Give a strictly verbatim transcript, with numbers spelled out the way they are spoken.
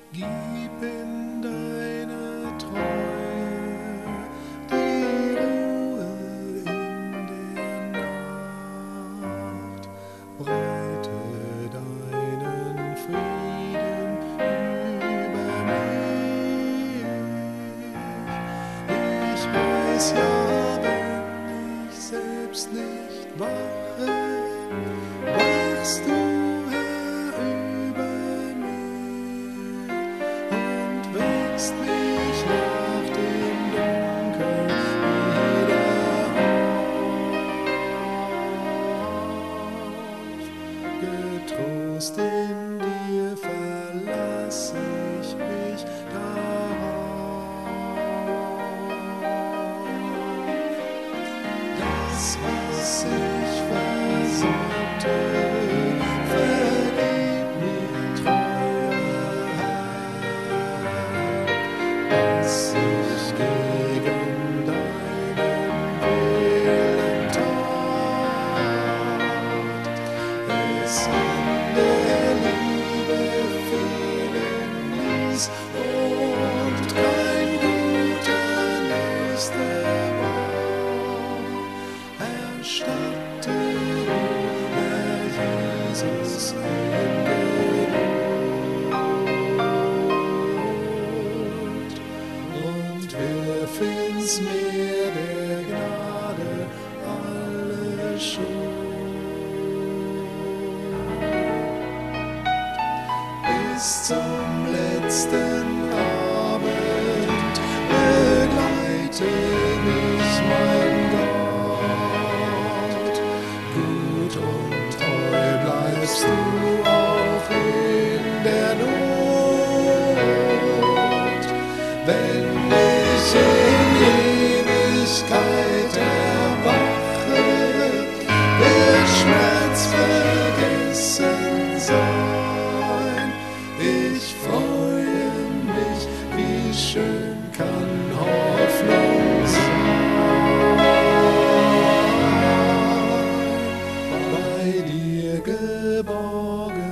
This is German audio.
Gib in deiner Treue die Ruhe in der Nacht, breite deinen Frieden über mich. Ich weiß ja, wenn ich selbst nicht wache, wachst du mich nach dem Dunkel wieder auf. Getrost in dir verlass ich mich darauf. Das, was ich versäumte, vergib mir, treuer Herr, dass ich gegen deinen Willen tat, es an der Liebe fehlen ließ und kein guter Nächster war. Erstatte du, Herr Jesus, in wirf ins Meer der Gnade alle Schuld. Bis zum letzten Abend begleite mich, mein Gott. Gut und treu bleibst du auch in der Not. Wenn ich in Ewigkeit erwache, wird Schmerz vergessen sein. Ich freue mich, wie schön kann Hoffnung sein. Bei dir geborgen